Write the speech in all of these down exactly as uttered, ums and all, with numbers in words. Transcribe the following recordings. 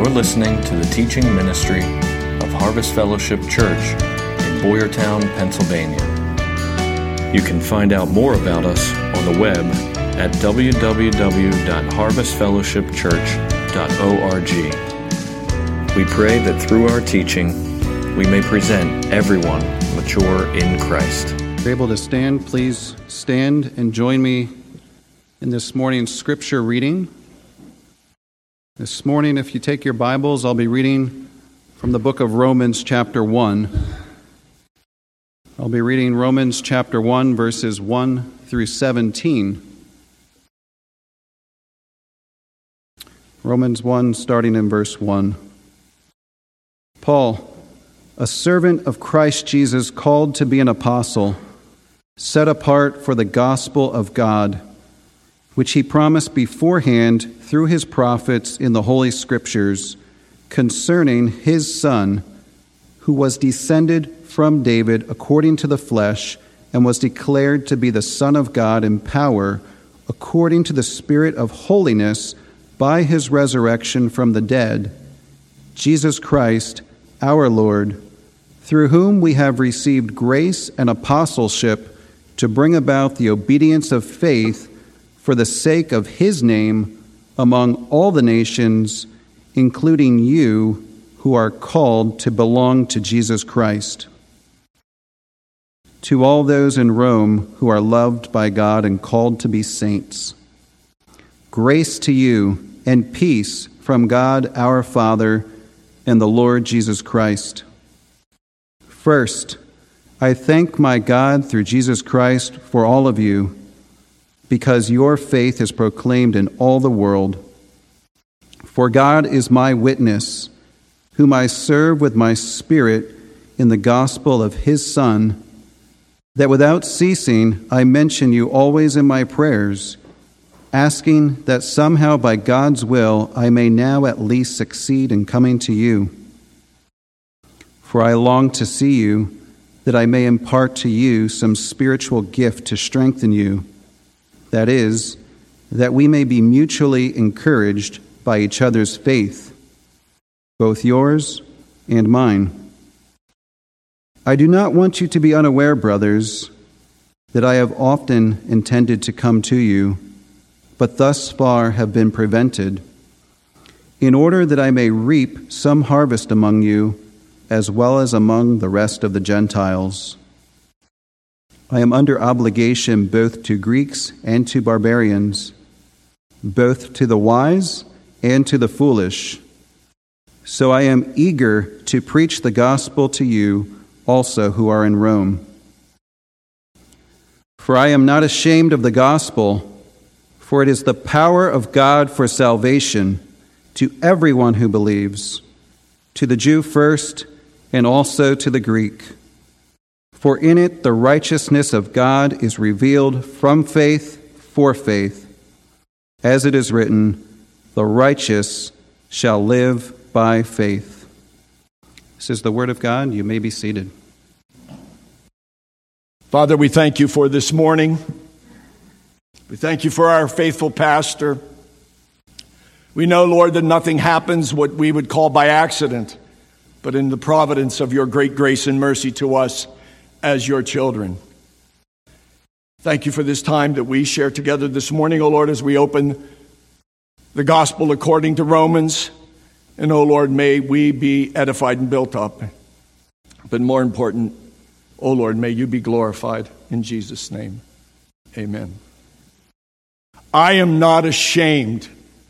You're listening to the teaching ministry of Harvest Fellowship Church in Boyertown, Pennsylvania. You can find out more about us on the web at w w w dot harvest fellowship church dot org. We pray that through our teaching, we may present everyone mature in Christ. If you're able to stand, please stand and join me in this morning's scripture reading. This morning, if you take your Bibles, I'll be reading from the book of Romans chapter one. I'll be reading Romans chapter one, verses one through seventeen. Romans one, starting in verse one. Paul, a servant of Christ Jesus, called to be an apostle, set apart for the gospel of God, which he promised beforehand through his prophets in the Holy Scriptures, concerning his Son, who was descended from David according to the flesh, and was declared to be the Son of God in power, according to the Spirit of holiness, by his resurrection from the dead, Jesus Christ, our Lord, through whom we have received grace and apostleship to bring about the obedience of faith for the sake of his name among all the nations, including you who are called to belong to Jesus Christ. To all those in Rome who are loved by God and called to be saints, grace to you and peace from God our Father and the Lord Jesus Christ. First, I thank my God through Jesus Christ for all of you, because your faith is proclaimed in all the world. For God is my witness, whom I serve with my spirit in the gospel of his Son, that without ceasing I mention you always in my prayers, asking that somehow by God's will I may now at least succeed in coming to you. For I long to see you, that I may impart to you some spiritual gift to strengthen you, that is, that we may be mutually encouraged by each other's faith, both yours and mine. I do not want you to be unaware, brothers, that I have often intended to come to you, but thus far have been prevented, in order that I may reap some harvest among you, as well as among the rest of the Gentiles. I am under obligation both to Greeks and to barbarians, both to the wise and to the foolish. So I am eager to preach the gospel to you also who are in Rome. For I am not ashamed of the gospel, for it is the power of God for salvation to everyone who believes, to the Jew first, and also to the Greek. For in it the righteousness of God is revealed from faith for faith, as it is written, the righteous shall live by faith. This is the word of God. You may be seated. Father, we thank you for this morning. We thank you for our faithful pastor. We know, Lord, that nothing happens what we would call by accident, but in the providence of your great grace and mercy to us as your children. Thank you for this time that we share together this morning, O Lord, as we open the gospel according to Romans. And, O Lord, may we be edified and built up. But more important, O Lord, may you be glorified in Jesus' name. Amen. I am not ashamed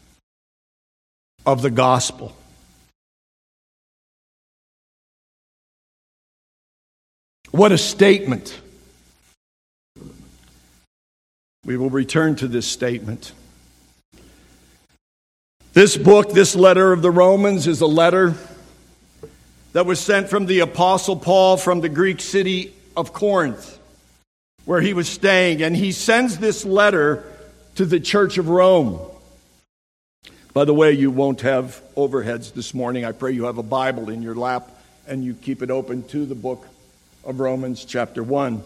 of the gospel. What a statement. We will return to this statement. This book, this letter of the Romans, is a letter that was sent from the Apostle Paul from the Greek city of Corinth, where he was staying. And he sends this letter to the Church of Rome. By the way, you won't have overheads this morning. I pray you have a Bible in your lap and you keep it open to the book of Romans chapter one.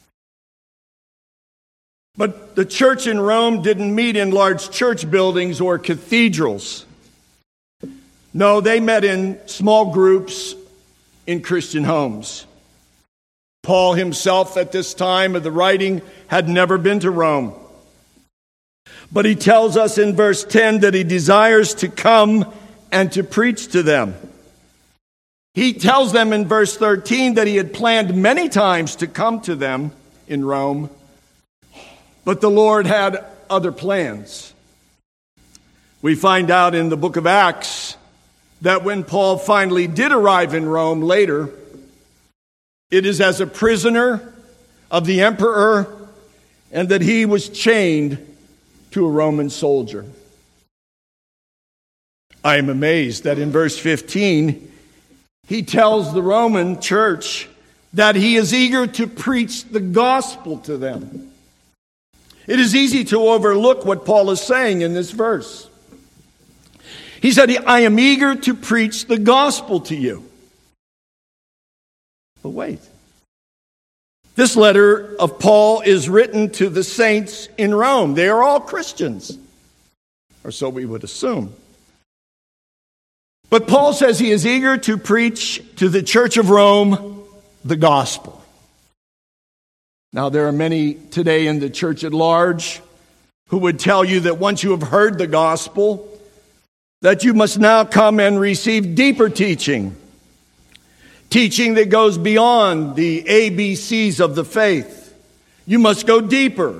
But the church in Rome didn't meet in large church buildings or cathedrals. No, they met in small groups in Christian homes. Paul himself at this time of the writing had never been to Rome. But he tells us in verse ten that he desires to come and to preach to them. He tells them in verse thirteen that he had planned many times to come to them in Rome, but the Lord had other plans. We find out in the book of Acts that when Paul finally did arrive in Rome later, it is as a prisoner of the emperor, and that he was chained to a Roman soldier. I am amazed that in verse fifteen, he tells the Roman church that he is eager to preach the gospel to them. It is easy to overlook what Paul is saying in this verse. He said, I am eager to preach the gospel to you. But wait. This letter of Paul is written to the saints in Rome. They are all Christians, or so we would assume. But Paul says he is eager to preach to the church of Rome the gospel. Now, there are many today in the church at large who would tell you that once you have heard the gospel, that you must now come and receive deeper teaching. Teaching that goes beyond the A B Cs of the faith. You must go deeper.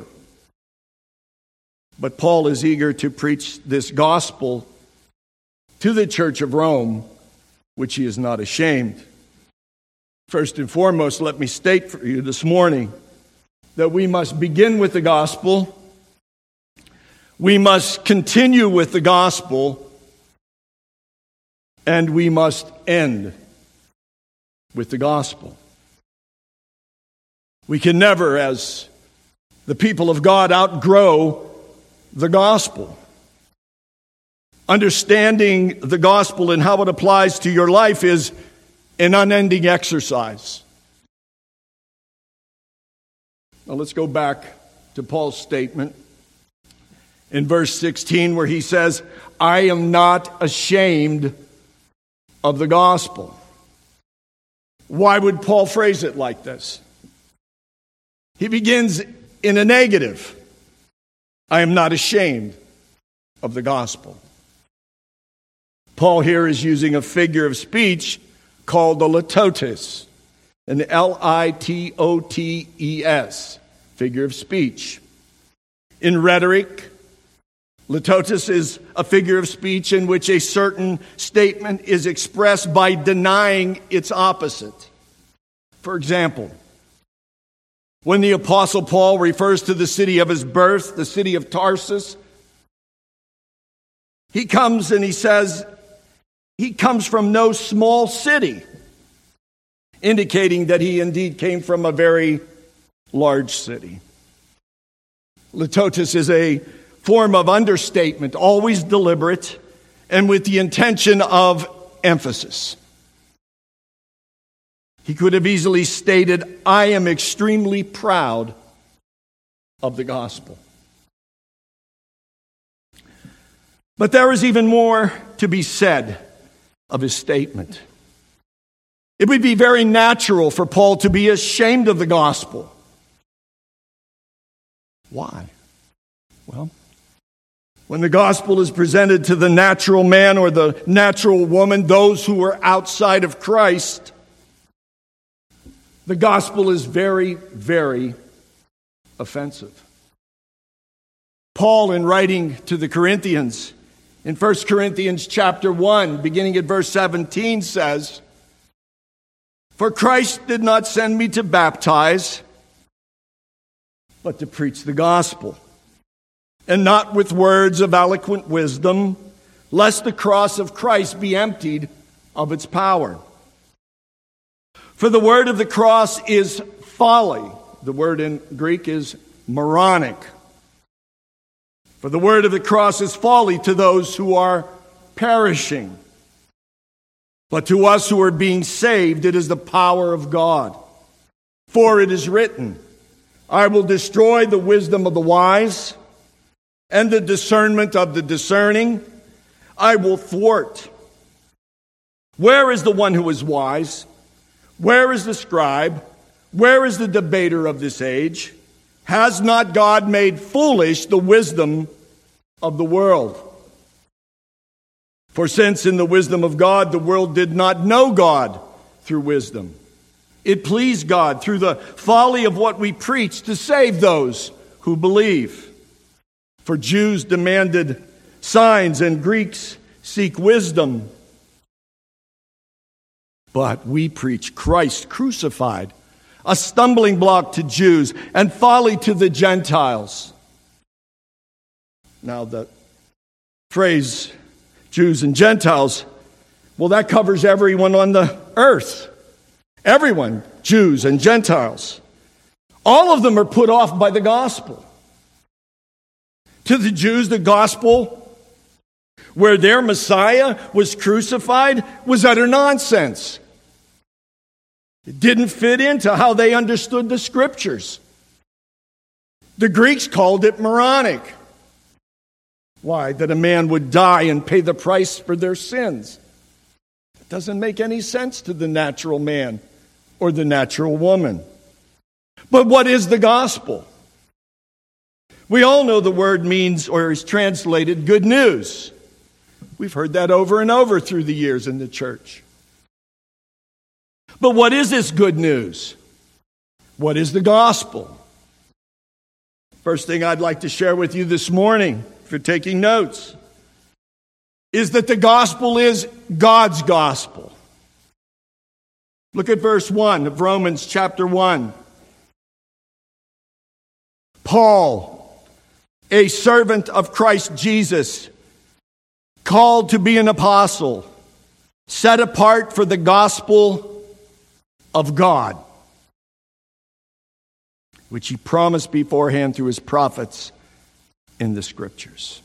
But Paul is eager to preach this gospel to the church of Rome, which he is not ashamed. First and foremost, let me state for you this morning that we must begin with the gospel. We must continue with the gospel. And we must end with the gospel. We can never, as the people of God, outgrow the gospel. Understanding the gospel and how it applies to your life is an unending exercise. Now let's go back to Paul's statement in verse sixteen where he says, I am not ashamed of the gospel. Why would Paul phrase it like this? He begins in a negative. I am not ashamed of the gospel. Paul here is using a figure of speech called the litotes, an L I T O T E S, figure of speech. In rhetoric, litotes is a figure of speech in which a certain statement is expressed by denying its opposite. For example, when the Apostle Paul refers to the city of his birth, the city of Tarsus, he comes and he says he comes from no small city, indicating that he indeed came from a very large city. Litotes is a form of understatement, always deliberate, and with the intention of emphasis. He could have easily stated, I am extremely proud of the gospel. But there is even more to be said of his statement. It would be very natural for Paul to be ashamed of the gospel. Why? Well, when the gospel is presented to the natural man or the natural woman, those who are outside of Christ, the gospel is very, very offensive. Paul, in writing to the Corinthians, in First Corinthians chapter one, beginning at verse seventeen, says, For Christ did not send me to baptize, but to preach the gospel, and not with words of eloquent wisdom, lest the cross of Christ be emptied of its power. For the word of the cross is folly. The word in Greek is moronic. For the word of the cross is folly to those who are perishing. But to us who are being saved, it is the power of God. For it is written, I will destroy the wisdom of the wise, and the discernment of the discerning I will thwart. Where is the one who is wise? Where is the scribe? Where is the debater of this age? Has not God made foolish the wisdom of the world? For since in the wisdom of God the world did not know God through wisdom, it pleased God through the folly of what we preach to save those who believe. For Jews demanded signs and Greeks seek wisdom. But we preach Christ crucified, a stumbling block to Jews and folly to the Gentiles. Now the phrase Jews and Gentiles, well, that covers everyone on the earth. Everyone, Jews and Gentiles. All of them are put off by the gospel. To the Jews, the gospel, where their Messiah was crucified, was utter nonsense. It didn't fit into how they understood the scriptures. The Greeks called it moronic. Why? That a man would die and pay the price for their sins. It doesn't make any sense to the natural man or the natural woman. But what is the gospel? We all know the word means, or is translated, good news. We've heard that over and over through the years in the church. But what is this good news? What is the gospel? First thing I'd like to share with you this morning, if you're taking notes, is that the gospel is God's gospel. Look at verse one of Romans chapter one. Paul, a servant of Christ Jesus, called to be an apostle, set apart for the gospel of God, which he promised beforehand through his prophets in the scriptures.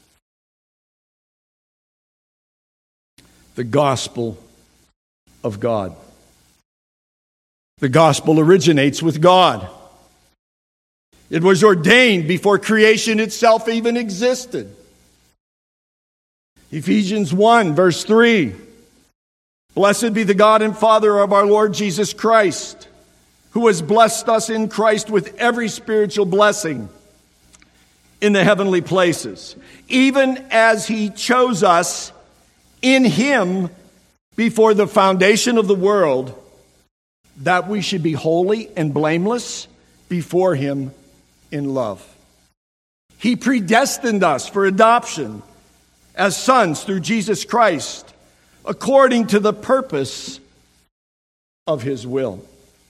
The gospel of God. The gospel originates with God. It was ordained before creation itself even existed. Ephesians one, verse three. Blessed be the God and Father of our Lord Jesus Christ, who has blessed us in Christ with every spiritual blessing in the heavenly places, even as he chose us in him before the foundation of the world, that we should be holy and blameless before him in love. He predestined us for adoption as sons through Jesus Christ, according to the purpose of his will.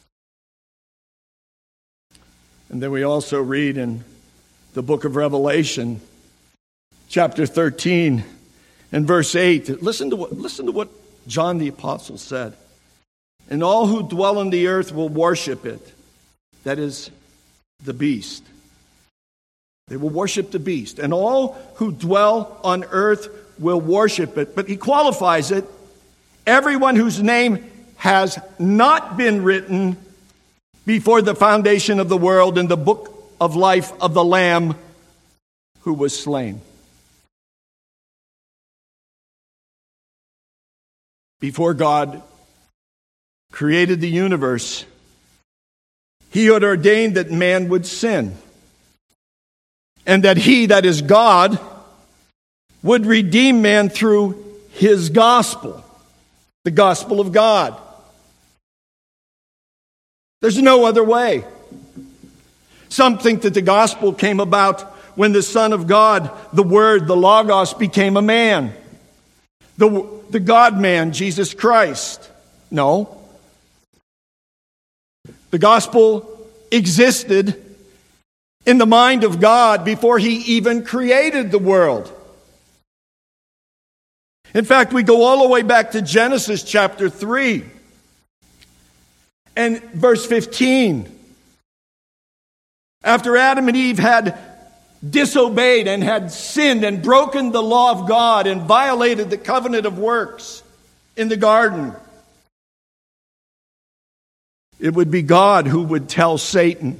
And then we also read in the book of Revelation, chapter thirteen and verse eight. Listen to what, listen to what John the Apostle said. And all who dwell on the earth will worship it. That is, the beast. They will worship the beast. And all who dwell on earth will worship it. But he qualifies it. Everyone whose name has not been written before the foundation of the world in the book of life of the Lamb who was slain. Before God created the universe, he had ordained that man would sin, and that he, that is God, would redeem man through his gospel, the gospel of God. There's no other way. Some think that the gospel came about when the Son of God, the Word, the Logos, became a man. The, the God-man, Jesus Christ. No. The gospel existed in the mind of God before he even created the world. In fact, we go all the way back to Genesis chapter three and verse fifteen. After Adam and Eve had disobeyed and had sinned and broken the law of God and violated the covenant of works in the garden, it would be God who would tell Satan,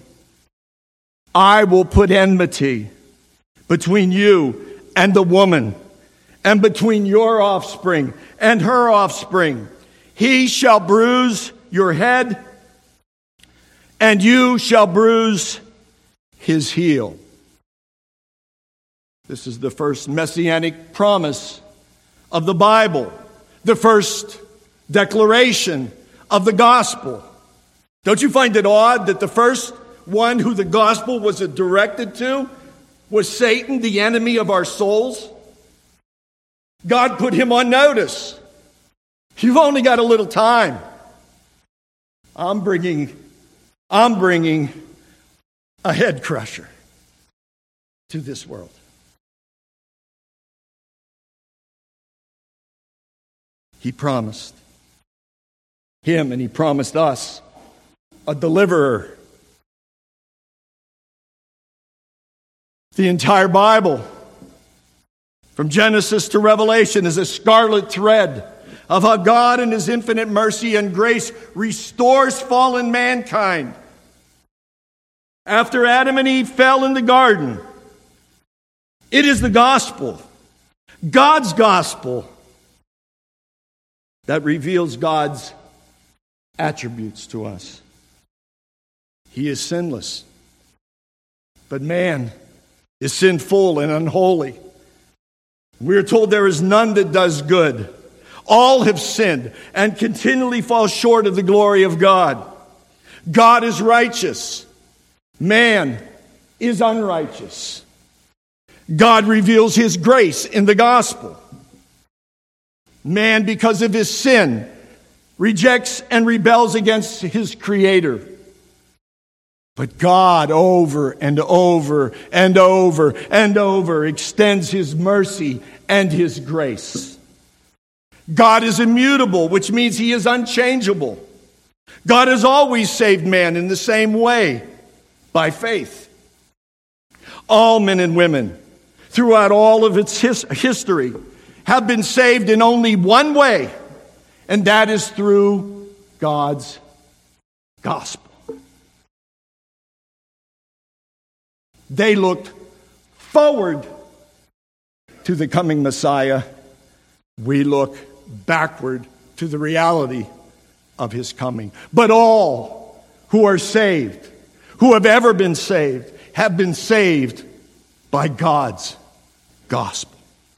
I will put enmity between you and the woman, and between your offspring and her offspring. He shall bruise your head, and you shall bruise his heel. This is the first messianic promise of the Bible, the first declaration of the gospel. Don't you find it odd that the first one who the gospel was directed to was Satan, the enemy of our souls? God put him on notice. You've only got a little time. I'm bringing, I'm bringing a head crusher to this world. He promised him, and he promised us a deliverer. The entire Bible, from Genesis to Revelation, is a scarlet thread of how God in his infinite mercy and grace restores fallen mankind. After Adam and Eve fell in the garden, it is the gospel, God's gospel, that reveals God's attributes to us. He is sinless, but man is sinful and unholy. We are told there is none that does good. All have sinned and continually fall short of the glory of God. God is righteous. Man is unrighteous. God reveals his grace in the gospel. Man, because of his sin, rejects and rebels against his Creator. But God, over and over and over and over, extends his mercy and his grace. God is immutable, which means he is unchangeable. God has always saved man in the same way, by faith. All men and women, throughout all of its his- history, have been saved in only one way, and that is through God's gospel. They looked forward to the coming Messiah. We look backward to the reality of his coming. But all who are saved, who have ever been saved, have been saved by God's gospel.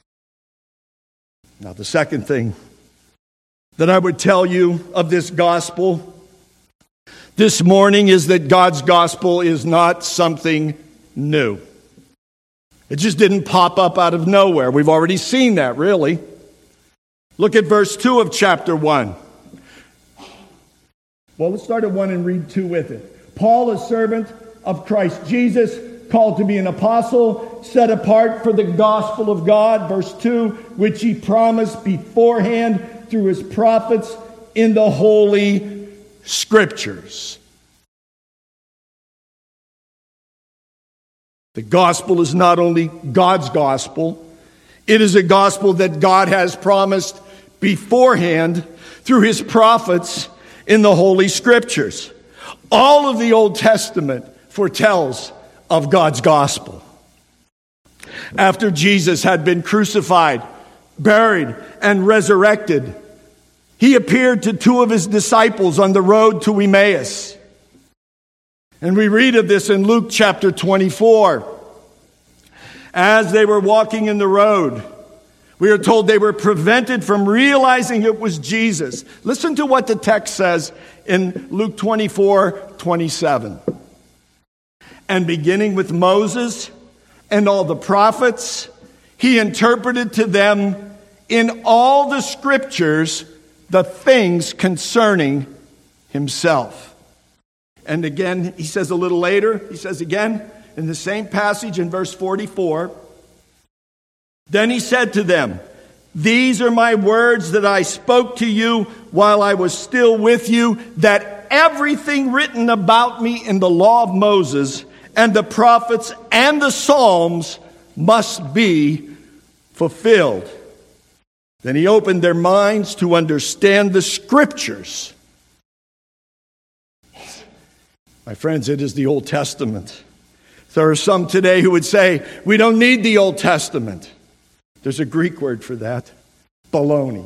Now, the second thing that I would tell you of this gospel this morning is that God's gospel is not something new. It just didn't pop up out of nowhere. We've already seen that, really. Look at verse two of chapter one. Well, let's start at one and read two with it. Paul, a servant of Christ Jesus, called to be an apostle, set apart for the gospel of God, verse two, which he promised beforehand through his prophets in the Holy Scriptures. The gospel is not only God's gospel, it is a gospel that God has promised beforehand through his prophets in the Holy Scriptures. All of the Old Testament foretells of God's gospel. After Jesus had been crucified, buried, and resurrected, he appeared to two of his disciples on the road to Emmaus. And we read of this in Luke chapter twenty-four. As they were walking in the road, we are told they were prevented from realizing it was Jesus. Listen to what the text says in Luke twenty-four twenty-seven. And beginning with Moses and all the prophets, he interpreted to them in all the scriptures the things concerning himself. And again, he says a little later, he says again in the same passage in verse forty-four, then he said to them, these are my words that I spoke to you while I was still with you, that everything written about me in the law of Moses and the prophets and the Psalms must be fulfilled. Then he opened their minds to understand the scriptures. My friends, it is the Old Testament. There are some today who would say, we don't need the Old Testament. There's a Greek word for that. Baloney.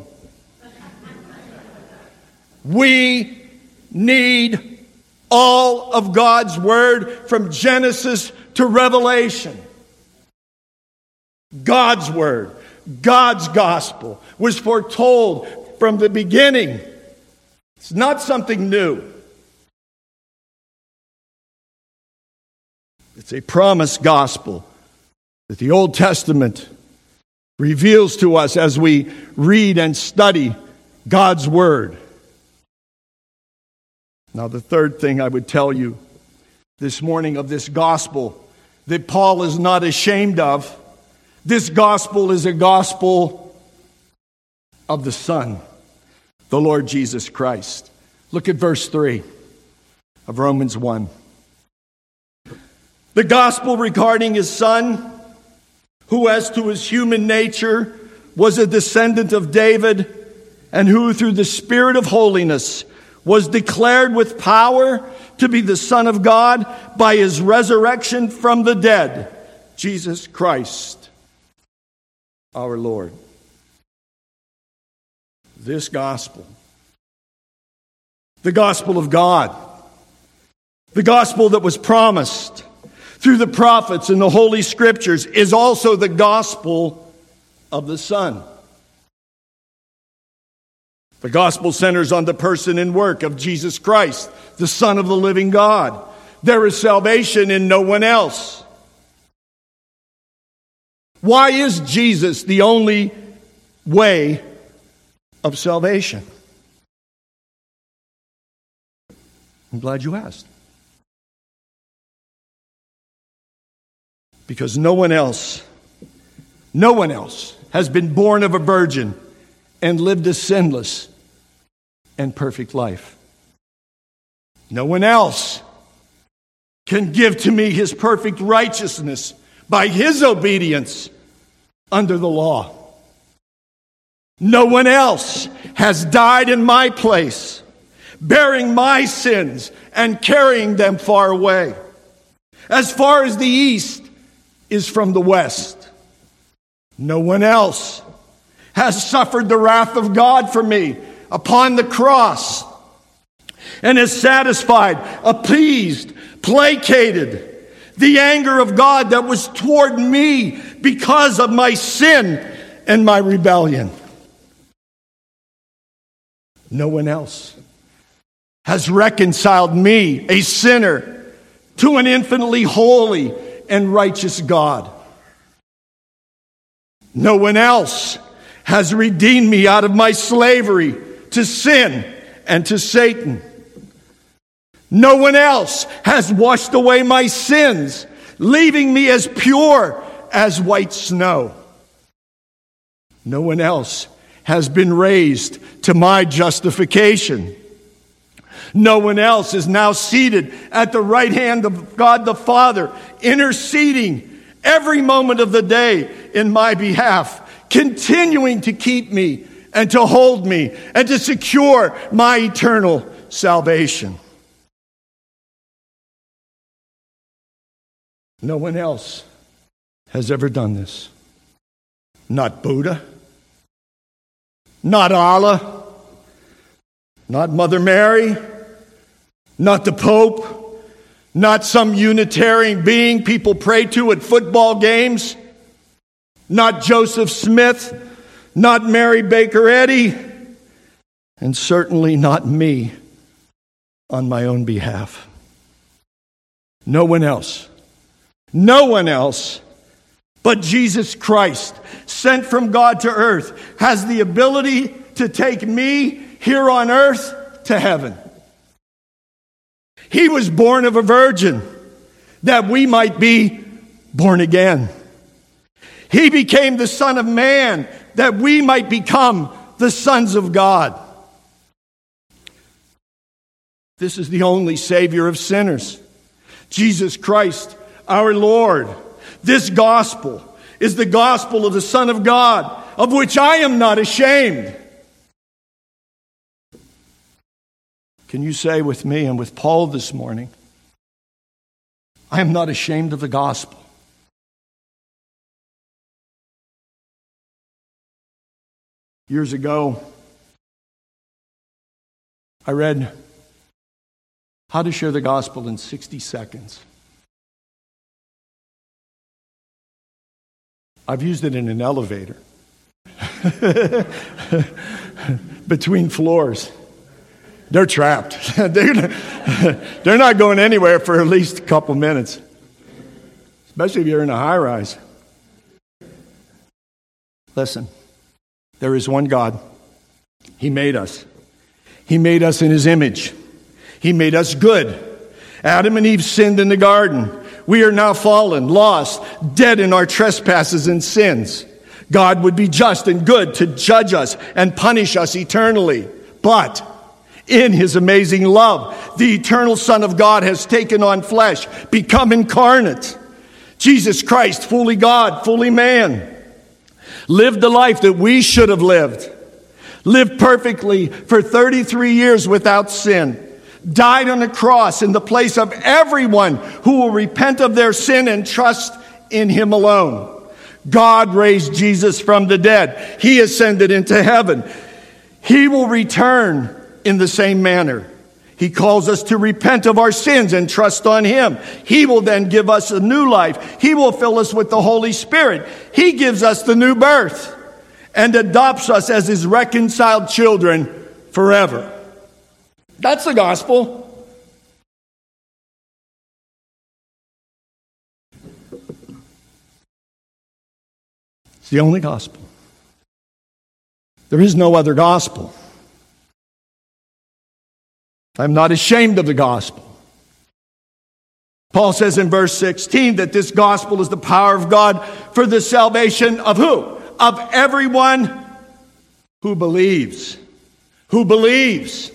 We need all of God's word from Genesis to Revelation. God's word, God's gospel was foretold from the beginning. It's not something new. It's a promised gospel that the Old Testament reveals to us as we read and study God's word. Now, the third thing I would tell you this morning of this gospel that Paul is not ashamed of, this gospel is a gospel of the Son, the Lord Jesus Christ. Look at verse three of Romans one. The gospel regarding his Son, who as to his human nature was a descendant of David, and who through the Spirit of holiness was declared with power to be the Son of God by his resurrection from the dead, Jesus Christ, our Lord. This gospel, the gospel of God, the gospel that was promised through the prophets and the Holy Scriptures, is also the gospel of the Son. The gospel centers on the person and work of Jesus Christ, the Son of the living God. There is salvation in no one else. Why is Jesus the only way of salvation? I'm glad you asked. Because no one else, no one else has been born of a virgin and lived a sinless and perfect life. No one else can give to me his perfect righteousness by his obedience under the law. No one else has died in my place, bearing my sins and carrying them far away, as far as the east is from the west. No one else has suffered the wrath of God for me upon the cross, and is satisfied, appeased, placated the anger of God that was toward me because of my sin and my rebellion. No one else has reconciled me, a sinner, to an infinitely holy and righteous God. No one else has redeemed me out of my slavery to sin and to Satan. No one else has washed away my sins, leaving me as pure as white snow. No one else has been raised to my justification. No one else is now seated at the right hand of God the Father, interceding every moment of the day in my behalf, continuing to keep me and to hold me and to secure my eternal salvation. No one else has ever done this. Not Buddha, not Allah, not Mother Mary, not the Pope, not some Unitarian being people pray to at football games, not Joseph Smith, not Mary Baker Eddy, and certainly not me on my own behalf. No one else. No one else but Jesus Christ, sent from God to earth, has the ability to take me here on earth to heaven. He was born of a virgin that we might be born again. He became the Son of Man that we might become the sons of God. This is the only Savior of sinners, Jesus Christ, our Lord. This gospel is the gospel of the Son of God, of which I am not ashamed. Can you say with me and with Paul this morning, I am not ashamed of the gospel. Years ago, I read How to Share the Gospel in sixty seconds. I've used it in an elevator. Between floors. They're trapped. they're, they're not going anywhere for at least a couple minutes. Especially if you're in a high-rise. Listen, there is one God. He made us. He made us in His image. He made us good. Adam and Eve sinned in the garden. We are now fallen, lost, dead in our trespasses and sins. God would be just and good to judge us and punish us eternally. But in His amazing love, the eternal Son of God has taken on flesh, become incarnate. Jesus Christ, fully God, fully man, lived the life that we should have lived, lived perfectly for thirty-three years without sin, died on the cross in the place of everyone who will repent of their sin and trust in Him alone. God raised Jesus from the dead. He ascended into heaven. He will return in the same manner. He calls us to repent of our sins and trust on Him. He will then give us a new life. He will fill us with the Holy Spirit. He gives us the new birth and adopts us as His reconciled children forever. That's the gospel. It's the only gospel. There is no other gospel. I'm not ashamed of the gospel. Paul says in verse sixteen that this gospel is the power of God for the salvation of who? Of everyone who believes. Who believes.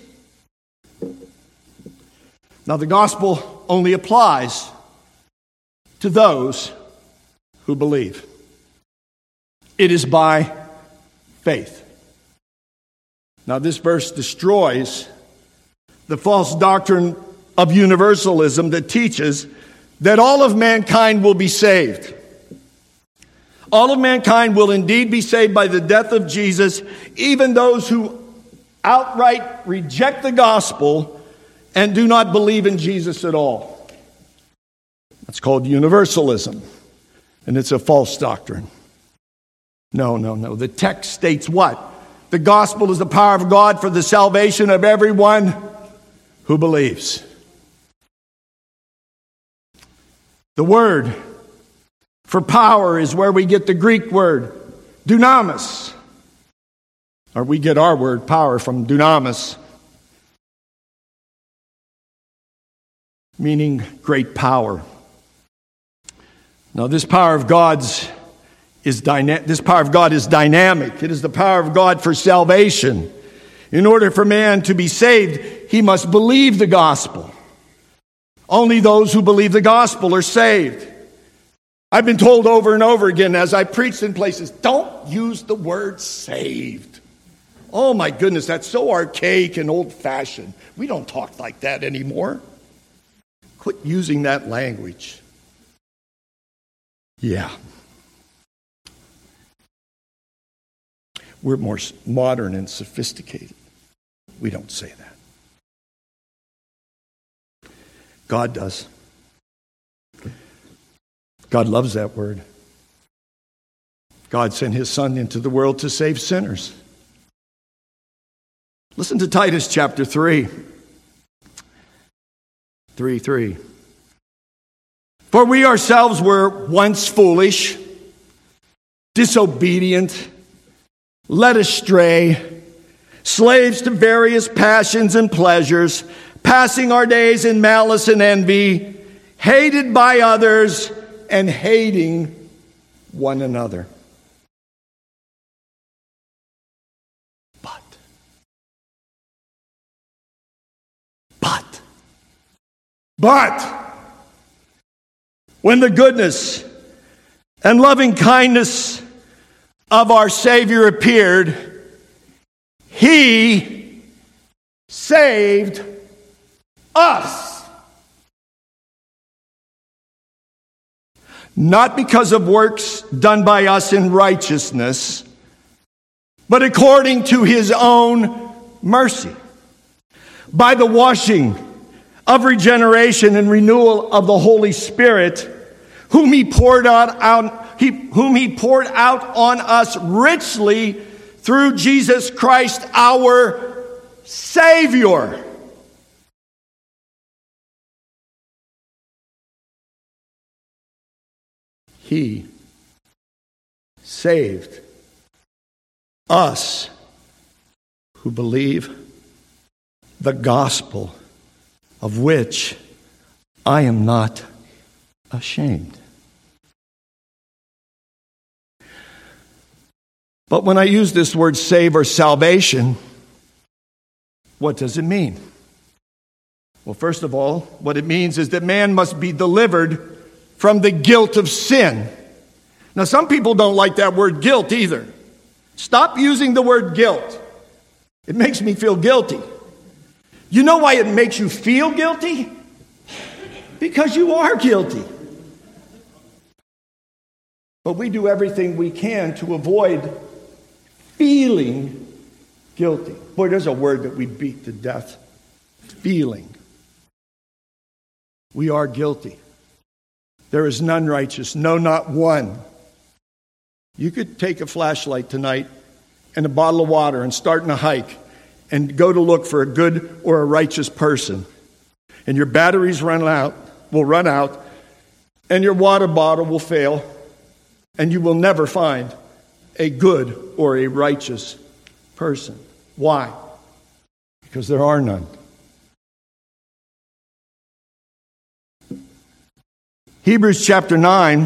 Now the gospel only applies to those who believe. It is by faith. Now this verse destroys the false doctrine of universalism that teaches that all of mankind will be saved. All of mankind will indeed be saved by the death of Jesus, even those who outright reject the gospel and do not believe in Jesus at all. That's called universalism, and it's a false doctrine. No, no, no. The text states what? The gospel is the power of God for the salvation of everyone who believes. The word for power is where we get the Greek word dunamis. Or we get our word power from dunamis, meaning great power. Now this power of God's is dyna- this power of God is dynamic. It is the power of God for salvation. In order for man to be saved, he must believe the gospel. Only those who believe the gospel are saved. I've been told over and over again as I preached in places, don't use the word saved. Oh my goodness, that's so archaic and old-fashioned. We don't talk like that anymore. Quit using that language. Yeah. We're more modern and sophisticated. We don't say that. God does. God loves that word. God sent His Son into the world to save sinners. Listen to Titus chapter three. three three. For we ourselves were once foolish, disobedient, led astray, slaves to various passions and pleasures, passing our days in malice and envy, hated by others, and hating one another. But, but, but, when the goodness and loving kindness of our Savior appeared, He saved us. Not because of works done by us in righteousness, but according to his own mercy, by the washing of regeneration and renewal of the Holy Spirit, whom he poured out, out he, whom he poured out on us richly through Jesus Christ our Savior. He saved us who believe the gospel, of which I am not ashamed. But when I use this word save or salvation, what does it mean? Well, first of all, what it means is that man must be delivered from the guilt of sin. Now, some people don't like that word guilt either. Stop using the word guilt. It makes me feel guilty. You know why it makes you feel guilty? Because you are guilty. But we do everything we can to avoid feeling guilty. Boy, there's a word that we beat to death. Feeling. We are guilty. There is none righteous, no, not one. You could take a flashlight tonight and a bottle of water and start in a hike and go to look for a good or a righteous person. And your batteries run out, will run out, and your water bottle will fail, and you will never find a good or a righteous person. Why? Because there are none. Hebrews chapter nine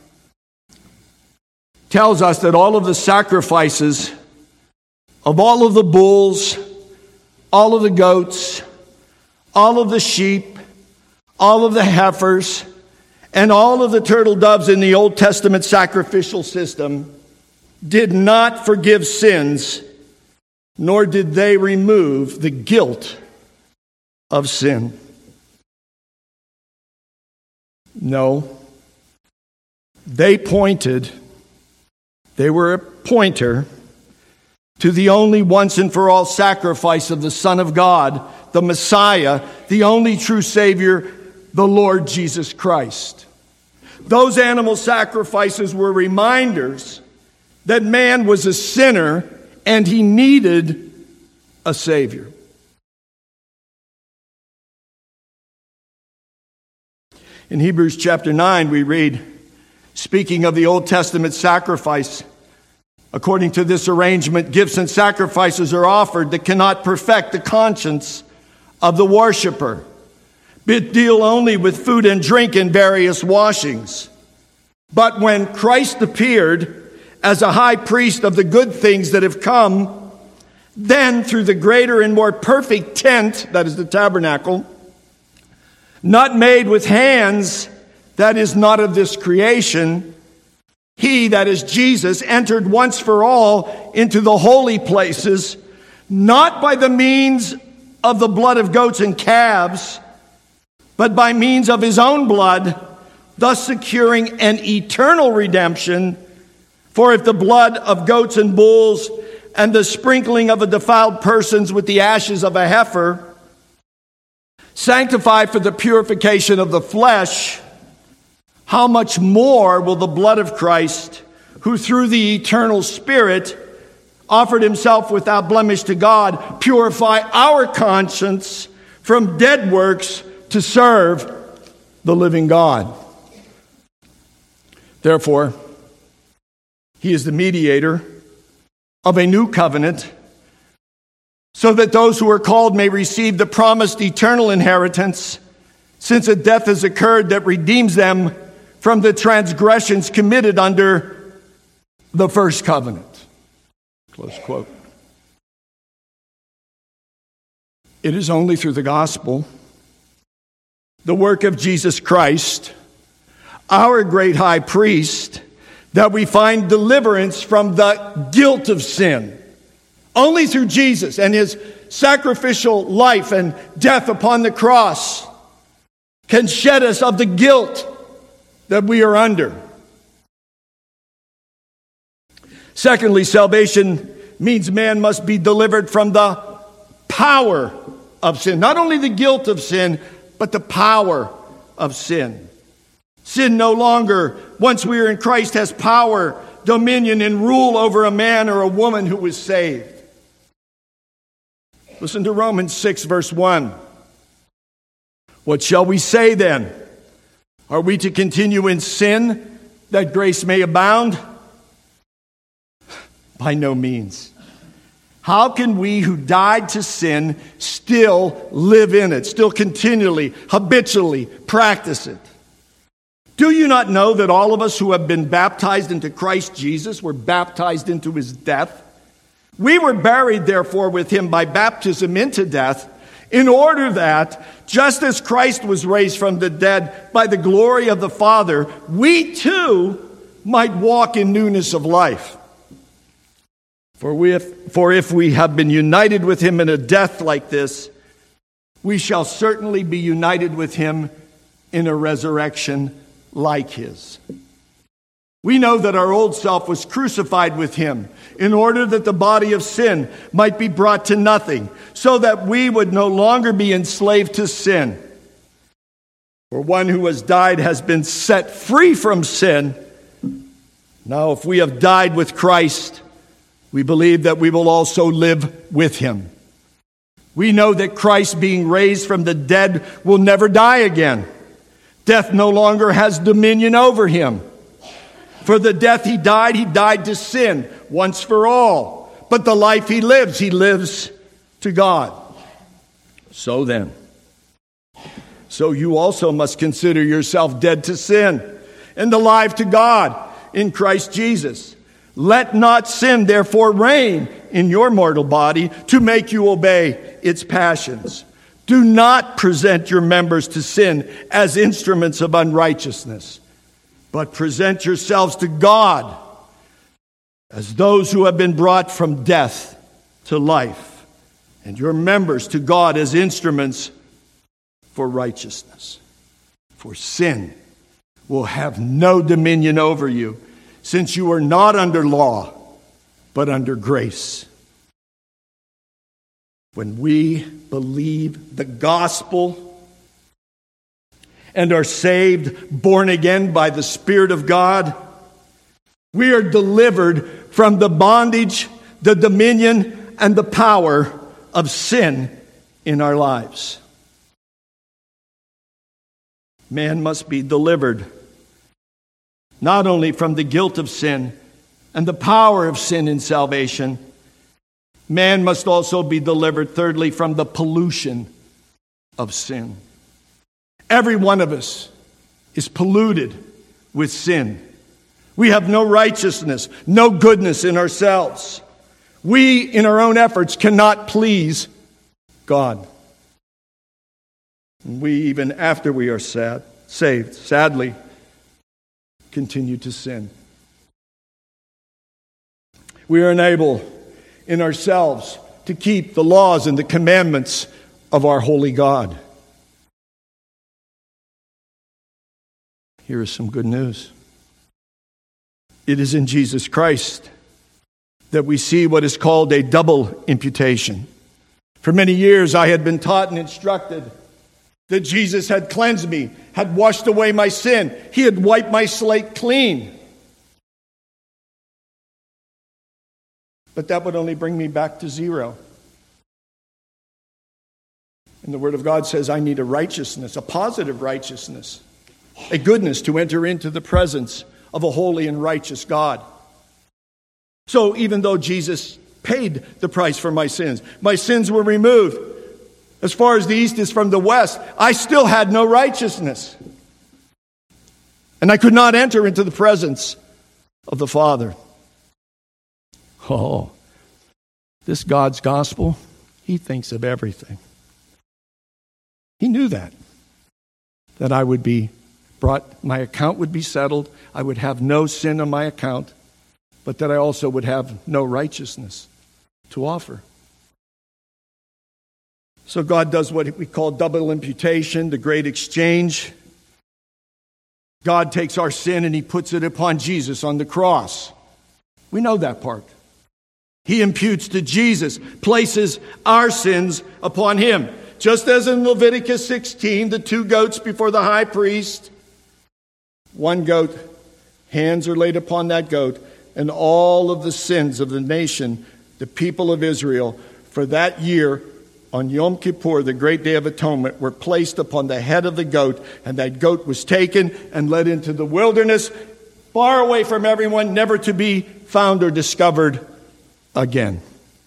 tells us that all of the sacrifices of all of the bulls, all of the goats, all of the sheep, all of the heifers, and all of the turtle doves in the Old Testament sacrificial system did not forgive sins, nor did they remove the guilt of sin. No, they pointed, they were a pointer to the only once and for all sacrifice of the Son of God, the Messiah, the only true Savior, the Lord Jesus Christ. Those animal sacrifices were reminders that man was a sinner and he needed a Savior. In Hebrews chapter nine, we read, speaking of the Old Testament sacrifice, according to this arrangement, gifts and sacrifices are offered that cannot perfect the conscience of the worshiper, but deal only with food and drink and various washings. But when Christ appeared as a high priest of the good things that have come, then through the greater and more perfect tent, that is the tabernacle, not made with hands, that is not of this creation, he, that is Jesus, entered once for all into the holy places, not by the means of the blood of goats and calves, but by means of his own blood, thus securing an eternal redemption. For if the blood of goats and bulls and the sprinkling of a defiled persons with the ashes of a heifer sanctify for the purification of the flesh, how much more will the blood of Christ, who through the eternal Spirit offered himself without blemish to God, purify our conscience from dead works to serve the living God. Therefore, he is the mediator of a new covenant, so that those who are called may receive the promised eternal inheritance, since a death has occurred that redeems them from the transgressions committed under the first covenant. Close quote. It is only through the gospel, the work of Jesus Christ, our great high priest, that we find deliverance from the guilt of sin. Only through Jesus and his sacrificial life and death upon the cross can shed us of the guilt that we are under. Secondly, salvation means man must be delivered from the power of sin. Not only the guilt of sin, but the power of sin. Sin no longer, once we are in Christ, has power, dominion, and rule over a man or a woman who is saved. Listen to Romans six, verse one. What shall we say then? Are we to continue in sin that grace may abound? By no means. How can we who died to sin still live in it, still continually, habitually practice it? Do you not know that all of us who have been baptized into Christ Jesus were baptized into his death? We were buried, therefore, with him by baptism into death, in order that, just as Christ was raised from the dead by the glory of the Father, we too might walk in newness of life. For, we if, for if we have been united with him in a death like this, we shall certainly be united with him in a resurrection like his. We know that our old self was crucified with him in order that the body of sin might be brought to nothing, so that we would no longer be enslaved to sin. For one who has died has been set free from sin. Now, if we have died with Christ, we believe that we will also live with him. We know that Christ, being raised from the dead, will never die again. Death no longer has dominion over him. For the death he died, he died to sin once for all. But the life he lives, he lives to God. So then, so you also must consider yourself dead to sin and alive to God in Christ Jesus. Let not sin therefore reign in your mortal body to make you obey its passions. Do not present your members to sin as instruments of unrighteousness, but present yourselves to God as those who have been brought from death to life, and your members to God as instruments for righteousness. For sin will have no dominion over you, since you are not under law, but under grace. When we believe the gospel and are saved, born again by the Spirit of God, we are delivered from the bondage, the dominion, and the power of sin in our lives. Man must be delivered not only from the guilt of sin and the power of sin in salvation, man must also be delivered, thirdly, from the pollution of sin. Every one of us is polluted with sin. We have no righteousness, no goodness in ourselves. We, in our own efforts, cannot please God. And we, even after we are sad, saved, sadly, continue to sin. We are unable in ourselves to keep the laws and the commandments of our holy God. Here is some good news. It is in Jesus Christ that we see what is called a double imputation. For many years I had been taught and instructed that Jesus had cleansed me, had washed away my sin. He had wiped my slate clean. But that would only bring me back to zero. And the Word of God says I need a righteousness, a positive righteousness, a goodness to enter into the presence of a holy and righteous God. So even though Jesus paid the price for my sins, my sins were removed as far as the east is from the west, I still had no righteousness. And I could not enter into the presence of the Father. Oh, this God's gospel, He thinks of everything. He knew that. That I would be brought, my account would be settled, I would have no sin on my account, but that I also would have no righteousness to offer. So God does what we call double imputation, the great exchange. God takes our sin and He puts it upon Jesus on the cross. We know that part. He imputes to Jesus, places our sins upon him. Just as in Leviticus sixteen, the two goats before the high priest, one goat, hands are laid upon that goat, and all of the sins of the nation, the people of Israel, for that year on Yom Kippur, the great day of atonement, were placed upon the head of the goat, and that goat was taken and led into the wilderness, far away from everyone, never to be found or discovered again.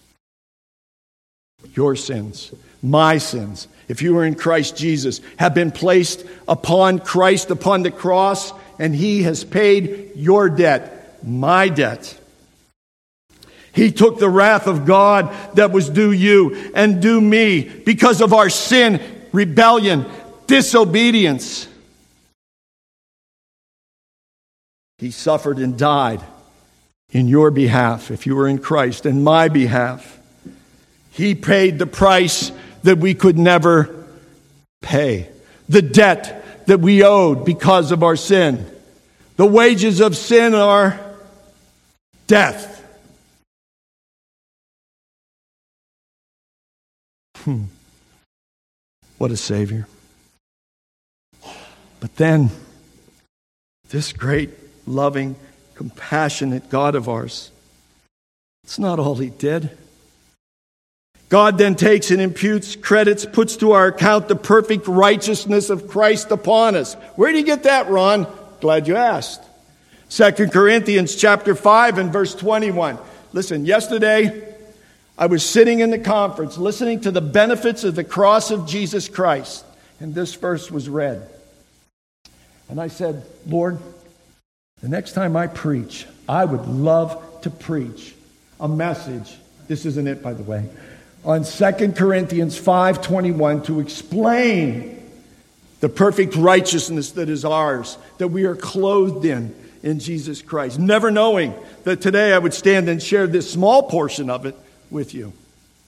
Your sins, my sins, if you are in Christ Jesus, have been placed upon Christ, upon the cross, and he has paid your debt, my debt. He took the wrath of God that was due you and due me because of our sin, rebellion, disobedience. He suffered and died in your behalf, if you were in Christ, and my behalf. He paid the price that we could never pay. The debt that we owed because of our sin. The wages of sin are death. Hmm. What a Savior. But then, this great, loving, compassionate God of ours, it's not all he did. God then takes and imputes, credits, puts to our account the perfect righteousness of Christ upon us. Where do you get that, Ron? Glad you asked. Second Corinthians chapter five and verse twenty-one. Listen, yesterday I was sitting in the conference listening to the benefits of the cross of Jesus Christ, and this verse was read. And I said, Lord, the next time I preach, I would love to preach a message. This isn't it, by the way. On Second Corinthians five twenty-one to explain the perfect righteousness that is ours, that we are clothed in in Jesus Christ. Never knowing that today I would stand and share this small portion of it with you.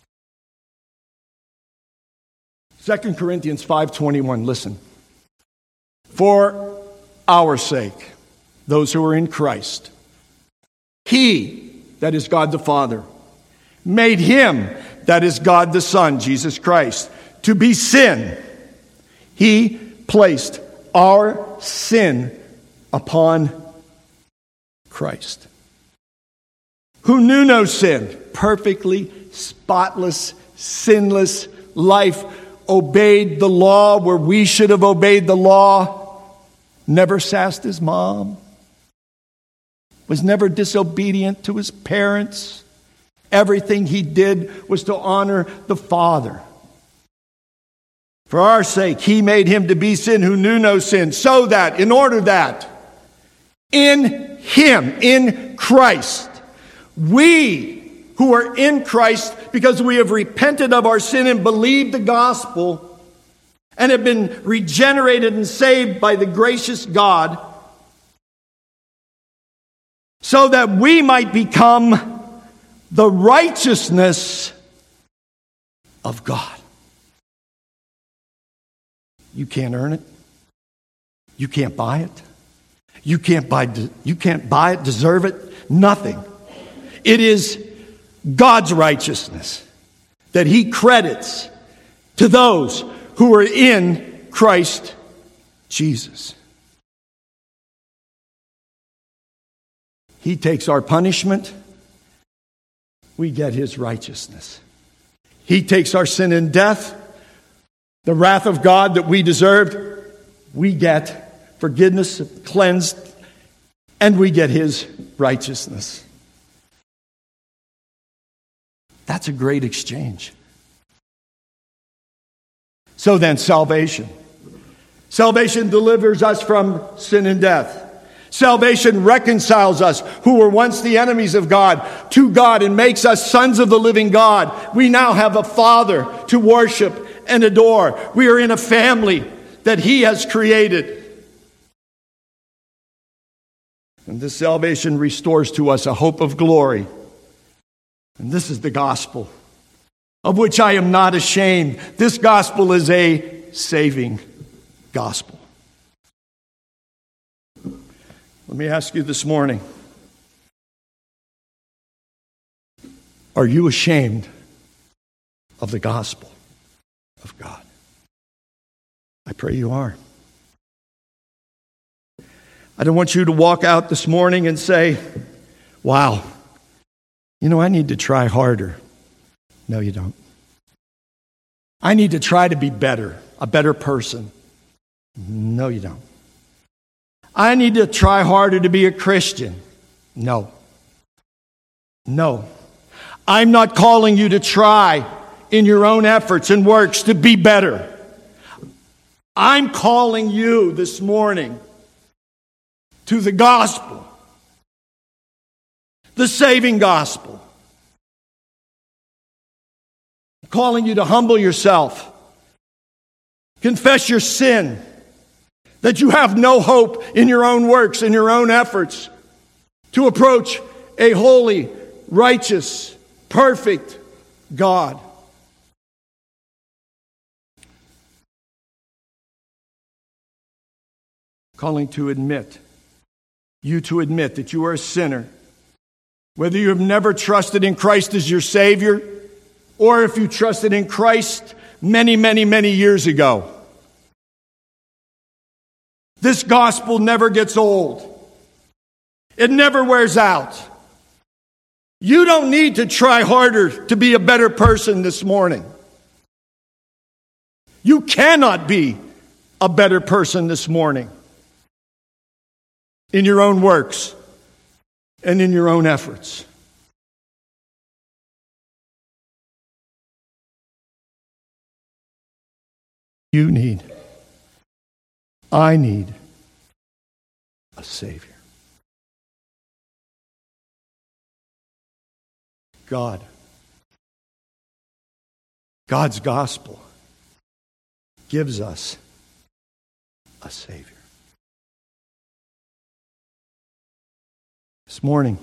Second Corinthians five twenty-one, listen. For our sake, those who are in Christ, He, that is God the Father, made Him, that is God the Son, Jesus Christ, to be sin. He placed our sin upon Christ, who knew no sin, perfectly spotless, sinless life, obeyed the law where we should have obeyed the law, never sassed his mom, was never disobedient to his parents. Everything he did was to honor the Father. For our sake, He made Him to be sin who knew no sin, so that, in order that, in Him, in Christ, we who are in Christ, because we have repented of our sin and believed the gospel, and have been regenerated and saved by the gracious God, so that we might become the righteousness of God. You can't earn it. You can't buy it. You can't buy, you can't buy it, deserve it. Nothing. It is God's righteousness that He credits to those who are in Christ Jesus. He takes our punishment. We get His righteousness. He takes our sin and death, the wrath of God that we deserved. We get forgiveness, cleansed, and we get His righteousness. That's a great exchange. So then, salvation. Salvation delivers us from sin and death. Salvation reconciles us, who were once the enemies of God, to God and makes us sons of the living God. We now have a Father to worship and adore. We are in a family that He has created. And this salvation restores to us a hope of glory. And this is the gospel, of which I am not ashamed. This gospel is a saving gospel. Let me ask you this morning, Are you ashamed of the gospel of God? I pray you are. I don't want you to walk out this morning and say, wow, you know, I need to try harder. No, you don't. I need to try to be better, a better person. No, you don't. I need to try harder to be a Christian. No. No. I'm not calling you to try in your own efforts and works to be better. I'm calling you this morning to the gospel, the saving gospel. I'm calling you to humble yourself, confess your sin, that you have no hope in your own works, in your own efforts, to approach a holy, righteous, perfect God. Calling to admit, you to admit that you are a sinner, whether you have never trusted in Christ as your Savior, or if you trusted in Christ many, many, many years ago. This gospel never gets old. It never wears out. You don't need to try harder to be a better person this morning. You cannot be a better person this morning in your own works and in your own efforts. You need, I need a Savior. God. God's gospel gives us a Savior. This morning,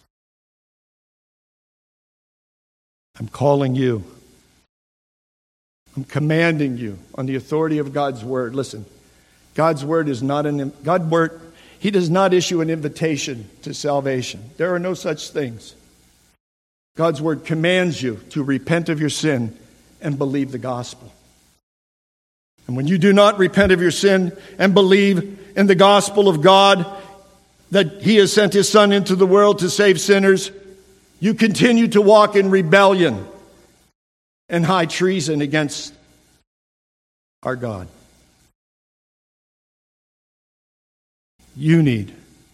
I'm calling you. I'm commanding you on the authority of God's word. Listen, God's word is not an God word. He does not issue an invitation to salvation. There are no such things. God's word commands you to repent of your sin and believe the gospel. And when you do not repent of your sin and believe in the gospel of God, that He has sent His Son into the world to save sinners, you continue to walk in rebellion and high treason against our God. You need,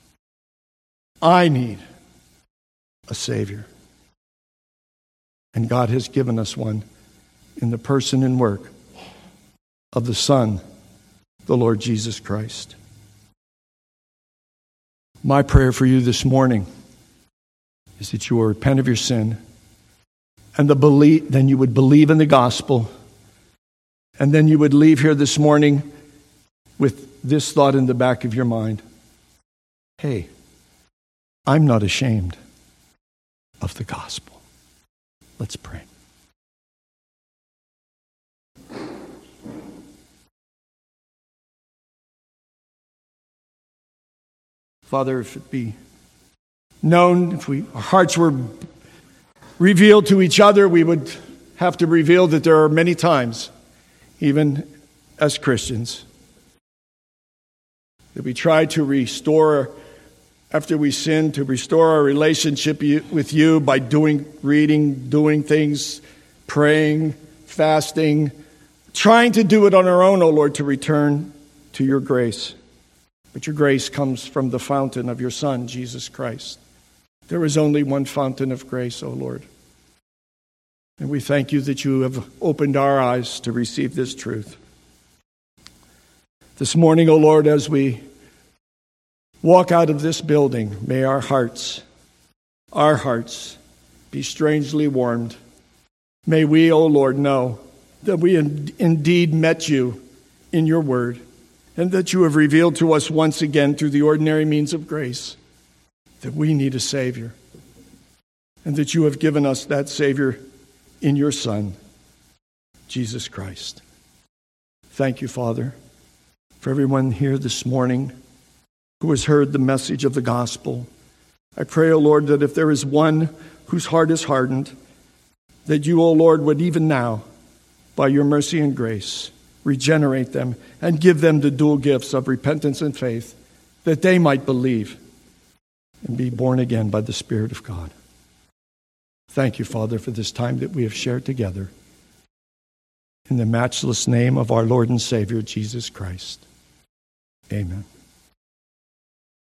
I need a Savior. And God has given us one in the person and work of the Son, the Lord Jesus Christ. My prayer for you this morning is that you will repent of your sin, and the belief, then you would believe in the gospel, and then you would leave here this morning with this thought in the back of your mind. Hey, I'm not ashamed of the gospel. Let's pray. Father, if it be known, if we, our hearts were revealed to each other, we would have to reveal that there are many times, even as Christians, that we try to restore, after we sin, to restore our relationship with you by doing, reading, doing things, praying, fasting, trying to do it on our own, O Lord, to return to your grace. But your grace comes from the fountain of your Son, Jesus Christ. There is only one fountain of grace, O Lord. And we thank you that you have opened our eyes to receive this truth. This morning, O Lord, as we walk out of this building, may our hearts, our hearts, be strangely warmed. May we, O Lord, know that we indeed met you in your word, and that you have revealed to us once again through the ordinary means of grace that we need a Savior, and that you have given us that Savior in your Son, Jesus Christ. Thank you, Father, for everyone here this morning who has heard the message of the gospel. I pray, O Lord, that if there is one whose heart is hardened, that you, O Lord, would even now, by your mercy and grace, regenerate them and give them the dual gifts of repentance and faith, that they might believe and be born again by the Spirit of God. Thank you, Father, for this time that we have shared together. In the matchless name of our Lord and Savior, Jesus Christ. Amen.